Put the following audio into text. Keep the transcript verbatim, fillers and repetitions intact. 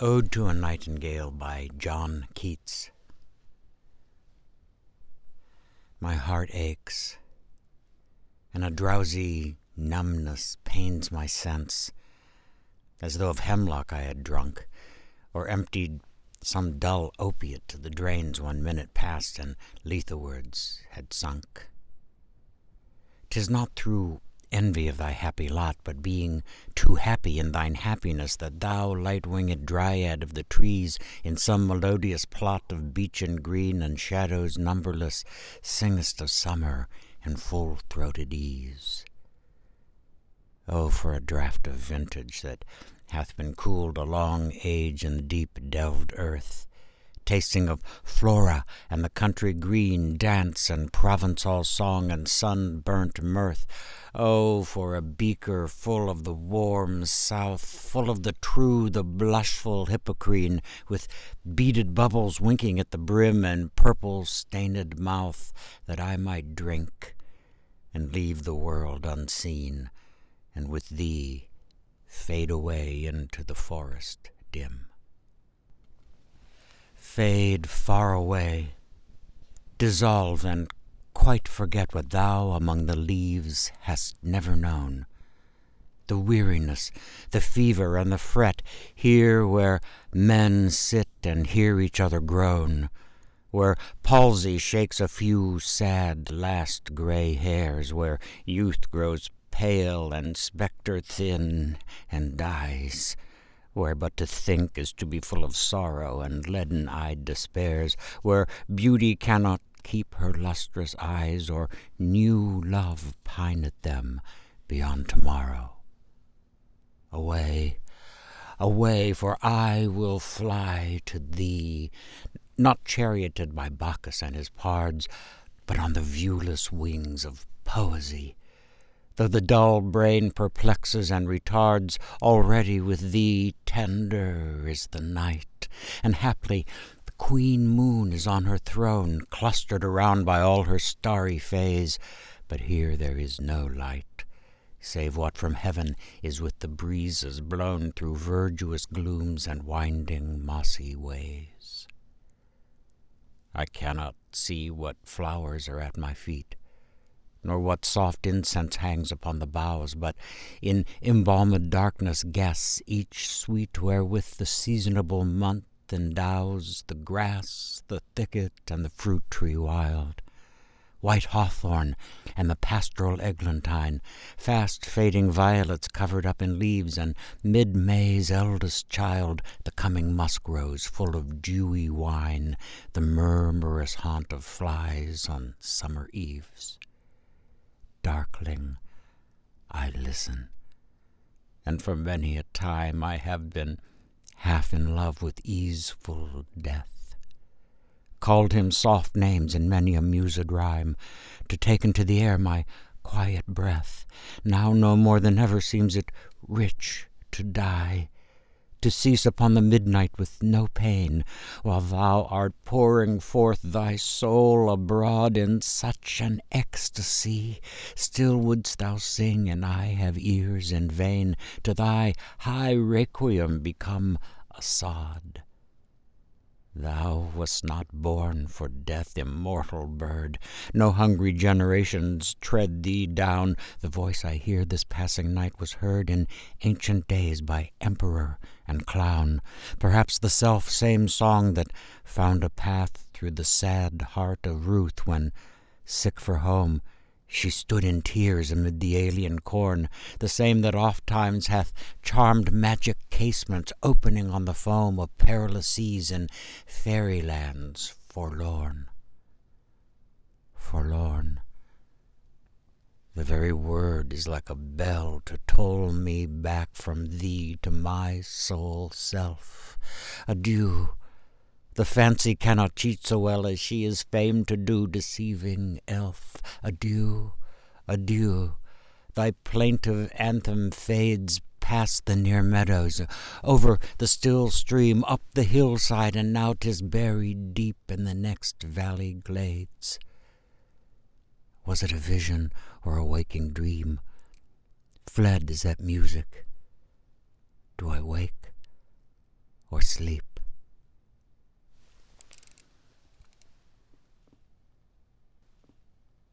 Ode to a Nightingale by John Keats. My heart aches, and a drowsy numbness pains my sense, as though of hemlock I had drunk, or emptied some dull opiate to the drains one minute past and letherwards had sunk. 'Tis not through envy of thy happy lot, but being too happy in thine happiness, that thou, light-winged dryad of the trees, in some melodious plot of beechen green and shadows numberless, singest of summer in full-throated ease. Oh, for a draught of vintage that hath been cooled a long age in the deep-delved earth, tasting of Flora and the country green, dance and Provençal song and sun-burnt mirth. Oh, for a beaker full of the warm south, full of the true, the blushful Hippocrene, with beaded bubbles winking at the brim and purple-stained mouth, that I might drink and leave the world unseen, and with thee fade away into the forest dim. Fade far away, dissolve, and quite forget what thou among the leaves hast never known. The weariness, the fever, and the fret, here where men sit and hear each other groan, where palsy shakes a few sad last grey hairs, where youth grows pale and spectre-thin and dies, where but to think is to be full of sorrow and leaden-eyed despairs, where beauty cannot keep her lustrous eyes, or new love pine at them beyond tomorrow. Away, away, for I will fly to thee, not charioted by Bacchus and his pards, but on the viewless wings of poesy. Though the dull brain perplexes and retards, already with thee tender is the night, and haply the queen moon is on her throne, clustered around by all her starry fays. But here there is no light, save what from heaven is with the breezes blown through verdurous glooms and winding mossy ways. I cannot see what flowers are at my feet, nor what soft incense hangs upon the boughs, but in embalmed darkness guess each sweet wherewith the seasonable month endows the grass, the thicket, and the fruit-tree wild, white hawthorn and the pastoral eglantine, fast-fading violets covered up in leaves, and mid-May's eldest child, the coming musk-rose full of dewy wine, the murmurous haunt of flies on summer eves. Darkling, I listen, and for many a time I have been half in love with easeful death, called him soft names in many a mused rhyme, to take into the air my quiet breath. Now no more than ever seems it rich to die, to cease upon the midnight with no pain, while thou art pouring forth thy soul abroad in such an ecstasy. Still wouldst thou sing, and I have ears in vain, to thy high requiem become a sod. Thou wast not born for death, immortal bird. No hungry generations tread thee down. The voice I hear this passing night was heard in ancient days by emperor and clown. Perhaps the self-same song that found a path through the sad heart of Ruth when, sick for home, she stood in tears amid the alien corn, the same that oft-times hath charmed magic casements opening on the foam of perilous seas in fairylands forlorn. Forlorn. The very word is like a bell to toll me back from thee to my sole self. Adieu. The fancy cannot cheat so well as she is famed to do, deceiving elf. Adieu, adieu. Thy plaintive anthem fades past the near meadows, over the still stream, up the hillside, and now 'tis buried deep in the next valley glades. Was it a vision or a waking dream? Fled is that music. Do I wake or sleep.